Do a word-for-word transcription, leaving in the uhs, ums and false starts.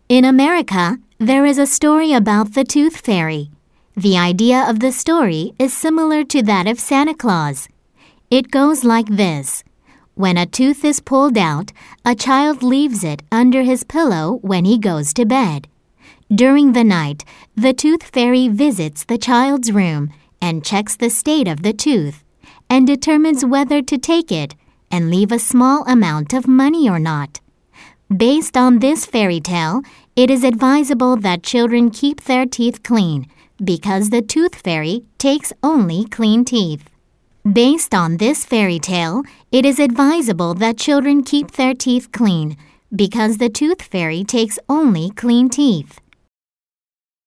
In America, there is a story about the Tooth Fairy. The idea of the story is similar to that of Santa Claus. It goes like this. When a tooth is pulled out, a child leaves it under his pillow when he goes to bed. During the night, the Tooth Fairy visits the child's room and checks the state of the tooth and determines whether to take it and leave a small amount of money or not. Based on this fairy tale, it is advisable that children keep their teeth clean because the Tooth Fairy takes only clean teeth. Based on this fairy tale, it is advisable that children keep their teeth clean because the Tooth Fairy takes only clean teeth.